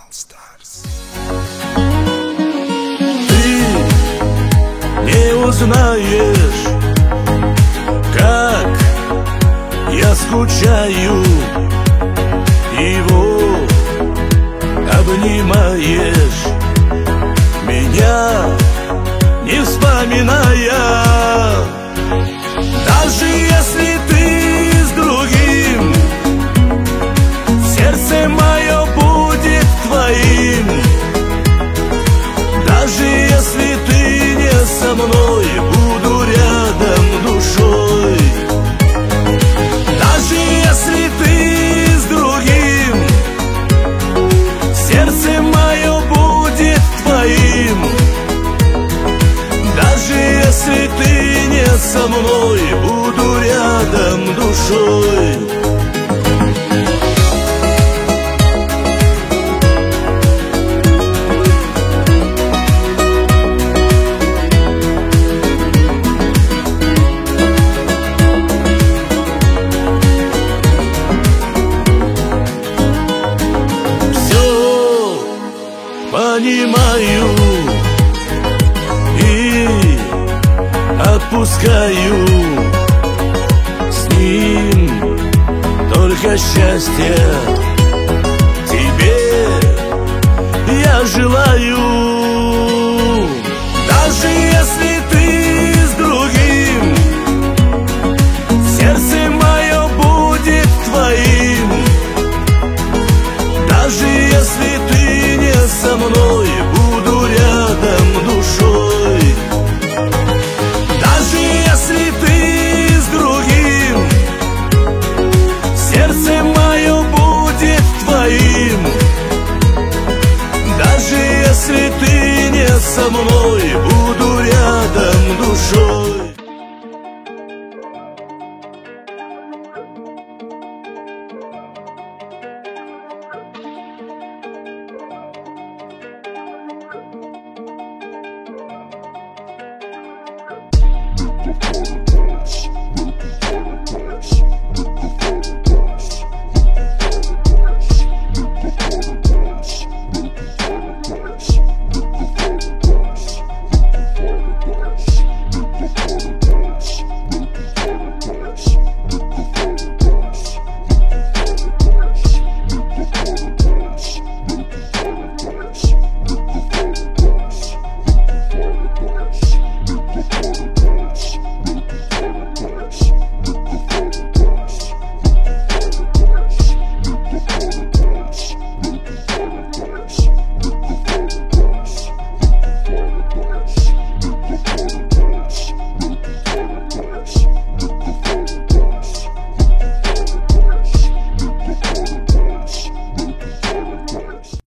Не узнаешь, как я скучаю, его обнимаешь, меня не вспоминая. Даже если ты с другим, сердце мое будет твоим. Даже если ты не со мной, буду рядом душой. Даже если ты с другим, сердце мое будет твоим. Даже если ты не со мной, буду рядом душой. Понимаю и отпускаю. С ним только счастье тебе я желаю. Даже если ты с другим, сердце мое будет твоим. Даже если ты не со мной, буду рядом душой. Даже если ты с другим, сердце мое будет твоим. Даже если ты не со мной, буду рядом душой. The Protocols.